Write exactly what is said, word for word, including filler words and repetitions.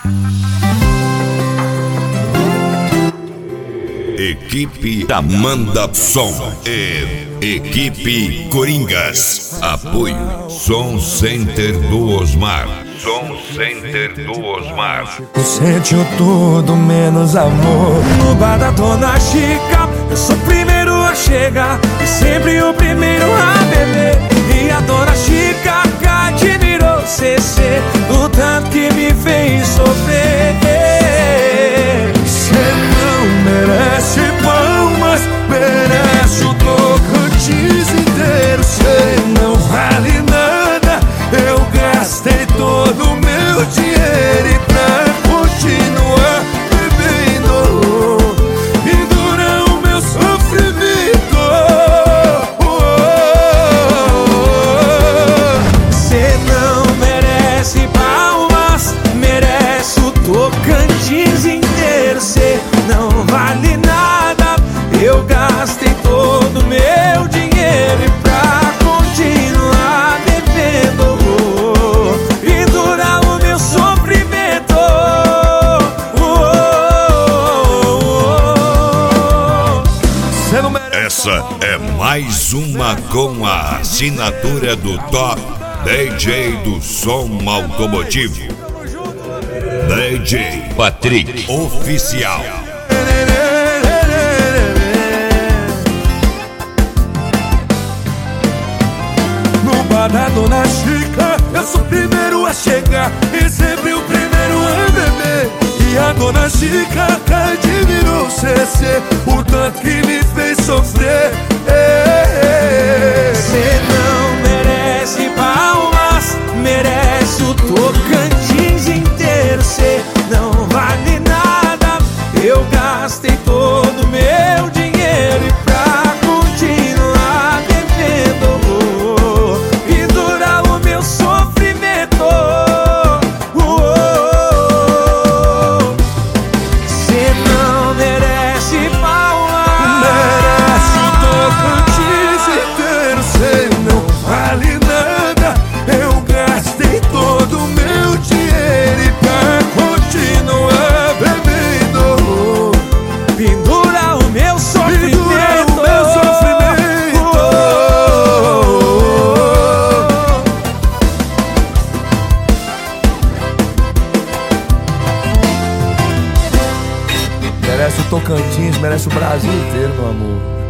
Equipe Tamanda Som e Equipe Coringas. Apoio Som Center do Osmar. Som Center do Osmar. Sentiu tudo menos amor. No bar da Dona Chica, eu sou o primeiro a chegar e sempre o primeiro a beber. E a Dona Chica admirou C C, o tanto que me fez sofrer. Cê não merece palmas, merece o Tocantins inteiro. Cê não vale nada, eu gastei todo o meu dinheiro e pra continuar bebendo pendura o meu sofrimento. Cê não merece palmas, merece o Tocantins inteiro. Cê não vale nada, eu gastei todo o meu dinheiro e pra continuar bebendo pendura o meu sofrimento. Cê não merece. Essa é mais uma com a assinatura do Top D J do som automotivo, D J Patrick Oficial. No bar da Dona Chica, eu sou o primeiro a chegar e sempre o primeiro a beber. E a Dona Chica admirou C C, o tanto que me fez sofrer. Cê não merece palmas, merece o Tocantins inteiro. Cê não vale nada, eu gastei todo o meu dinheiro e pra continuar bebendo pendura o meu sofrimento. Cê não merece palmas, merece o Tocantins inteiro. Cê não vale nada, eu gastei todo o meu dinheiro e pra continuar bebendo pendura o meu sofrimento. Pendura o meu sofrimento. Merece o Tocantins, merece o Brasil inteiro, meu amor.